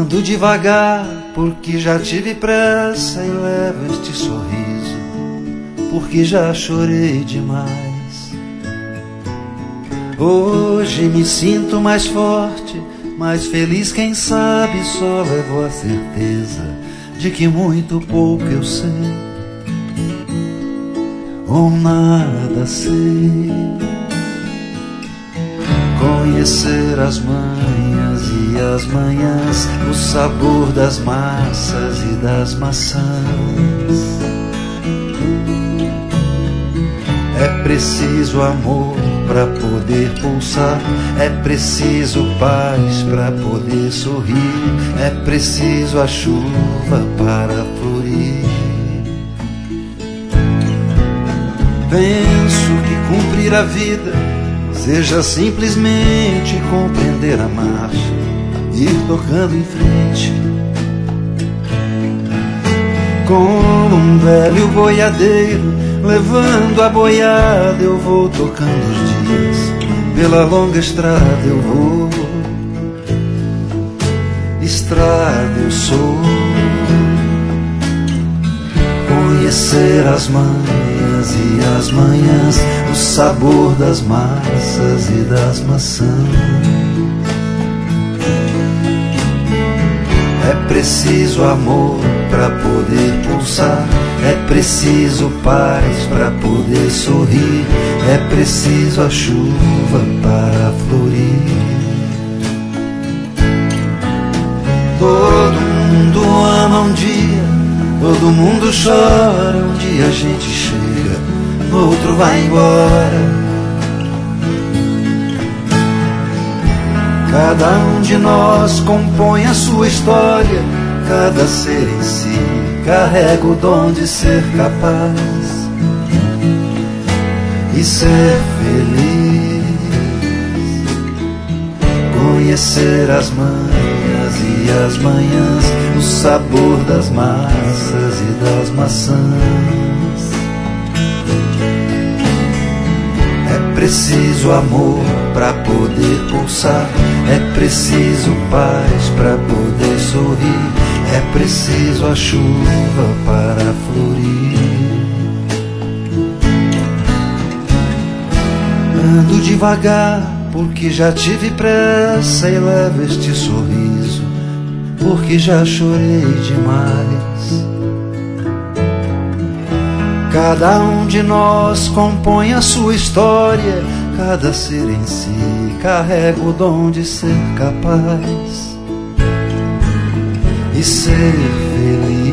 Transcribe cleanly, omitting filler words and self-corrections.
Ando devagar porque já tive pressa e levo este sorriso porque já chorei demais. Hoje me sinto mais forte, mais feliz, quem sabe só levo a certeza de que muito pouco eu sei ou nada sei. Conhecer as manhas e as manhãs, o sabor das massas e das maçãs. É preciso amor para poder pulsar, é preciso paz para poder sorrir, é preciso a chuva para florir. Penso que cumprir a vida seja simplesmente compreender a marcha, ir tocando em frente. Como um velho boiadeiro, levando a boiada, eu vou tocando os dias. Pela longa estrada eu vou, estrada eu sou. Conhecer as manhas e as manhãs, o sabor das massas e das maçãs. É preciso amor para poder pulsar, é preciso paz para poder sorrir, é preciso a chuva para florir. Todo mundo ama um dia, todo mundo chora, um dia a gente chega, no outro vai embora. Cada um de nós compõe a sua história, cada ser em si carrega o dom de ser capaz e ser feliz. Conhecer as manhas e as manhãs, o sabor das massas e das maçãs. É preciso amor para poder pulsar, é preciso paz para poder sorrir, é preciso a chuva para florir. Ando devagar porque já tive pressa e levo este sorriso porque já chorei demais. Cada um de nós compõe a sua história, cada ser em si carrega o dom de ser capaz e ser feliz.